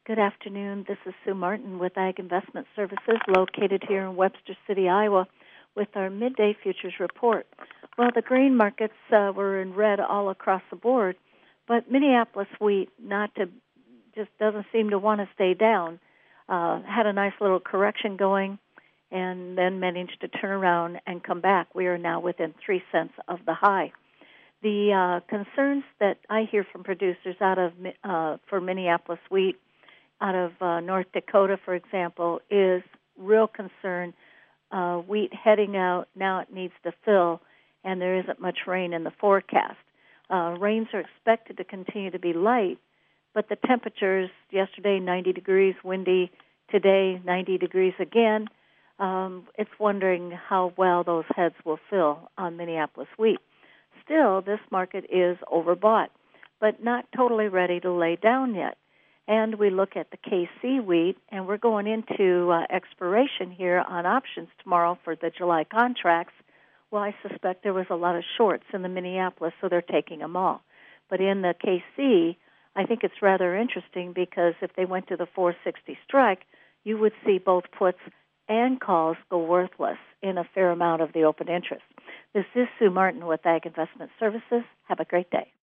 Good afternoon. This is Sue Martin with Ag Investment Services located here in Webster City, Iowa, with our midday futures report. Well, the grain markets were in red all across the board, but Minneapolis wheat just doesn't seem to want to stay down. Had a nice little correction going and then managed to turn around and come back. We are now within 3 cents of the high. The concerns that I hear from producers for Minneapolis wheat out of North Dakota, for example, is real concern. Wheat heading out, now it needs to fill, and there isn't much rain in the forecast. Rains are expected to continue to be light, but the temperatures yesterday, 90 degrees, windy, today, 90 degrees again. It's wondering how well those heads will fill on Minneapolis wheat. Still, this market is overbought, but not totally ready to lay down yet. And we look at the KC wheat, and we're going into expiration here on options tomorrow for the July contracts. Well, I suspect there was a lot of shorts in the Minneapolis, so they're taking them all. But in the KC, I think it's rather interesting because if they went to the 460 strike, you would see both puts and calls go worthless in a fair amount of the open interest. This is Sue Martin with Ag Investment Services. Have a great day.